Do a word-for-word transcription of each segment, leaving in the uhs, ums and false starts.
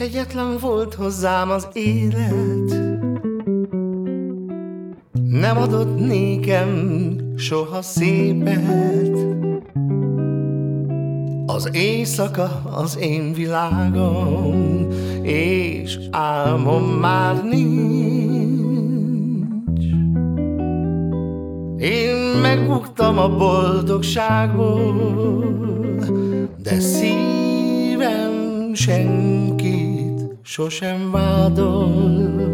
Kegyetlen volt hozzám az élet, nem adott nékem soha szépet. Az éjszaka az én világom, és álmom már nincs. Én megbuktam a boldogságból, de szívem senkit sosem vádol,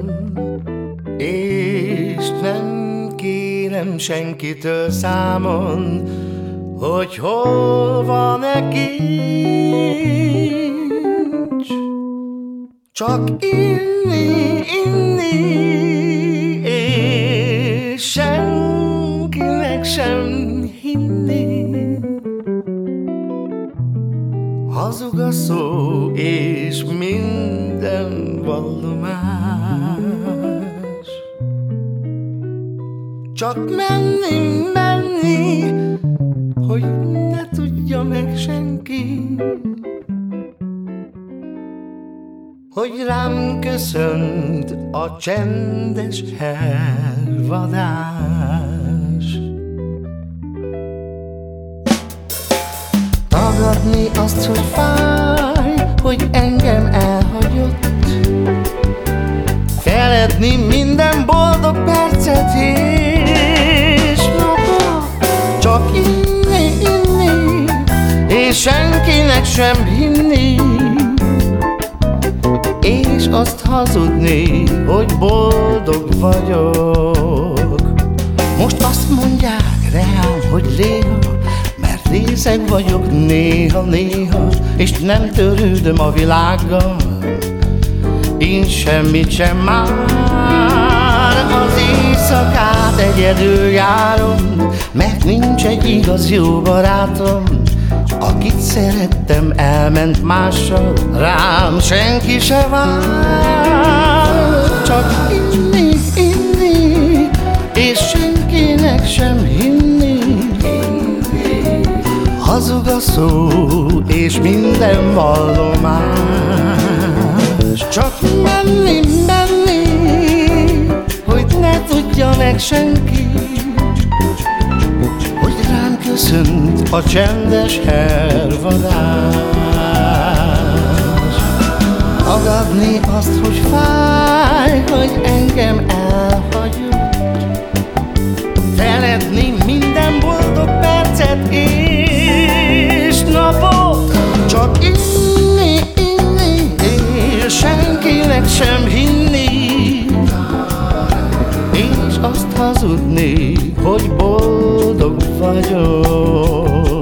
és nem kérem senkitől számon, hogy hol van-e kincs. Csak inni, inni, és senkinek sem hinni. Hazug a szó, és minden vallomás. Csak menni, menni, hogy ne tudja meg senki, hogy rám köszönt a csendes hervadás. Tagadni azt, hogy fáj, hogy engem elhagyott, feledni minden boldog percet és napot. Csak inni, inni, és senkinek sem hinni, és azt hazudni, hogy boldog vagyok. Most azt mondják rám, hogy léha, mert részeg vagyok néha-néha, és nem törődöm a világgal, én semmit sem már. Az éjszakát egyedül járom, mert nincs egy igaz jó barátom. Akit szerettem, elment mással, rám senki se vár. Csak inni, inni, és senkinek sem hinni. Hazug a szó, és minden vallomás. Csak menni, menni, hogy ne tudja meg senki, hogy rám köszönt a csendes hervadás. Tagadni azt, hogy fáj, hogy engem elhagyott, feledni minden boldog percet és napot. Csak inni, inni, és senkinek sem hinni, és azt hazudni, hogy boldog vagyok.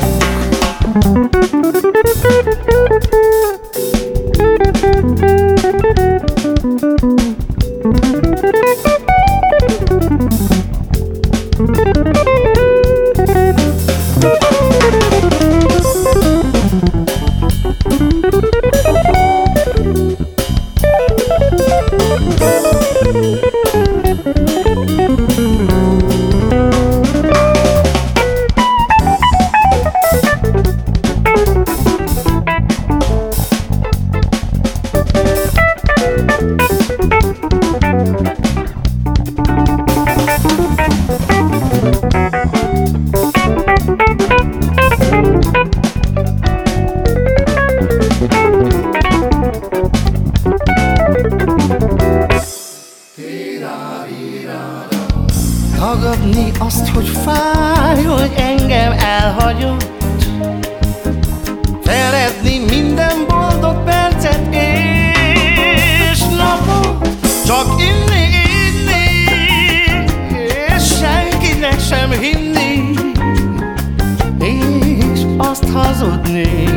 Tagadni azt, hogy fáj, hogy engem elhagyott, feledni minden boldog percet és napot. Csak inni, inni, és senkinek sem hinni, és azt hazudni,